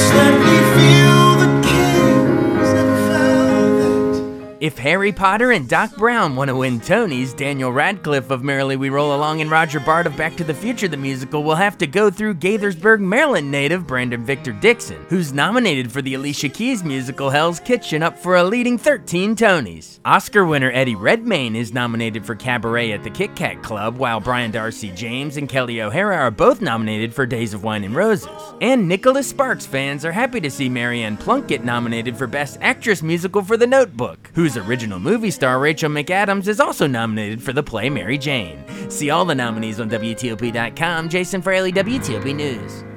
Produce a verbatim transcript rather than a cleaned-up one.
let me feel the kings and velvet. If Harry Potter and Doc Brown want to win Tonys, Daniel Radcliffe of Merrily We Roll Along and Roger Bart of Back to the Future the Musical will have to go through Gaithersburg, Maryland native Brandon Victor Dixon, who's nominated for the Alicia Keys musical Hell's Kitchen, up for a leading thirteen Tonys. Oscar winner Eddie Redmayne is nominated for Cabaret at the Kit Kat Club, while Brian Darcy James and Kelly O'Hara are both nominated for Days of Wine and Roses. And Nicholas Sparks fans are happy to see Marianne Plunkett nominated for Best Actress Musical for The Notebook, whose original movie star Rachel McAdams is also nominated for the play Mary Jane. See all the nominees on W T O P dot com. Jason Fraley, W T O P News.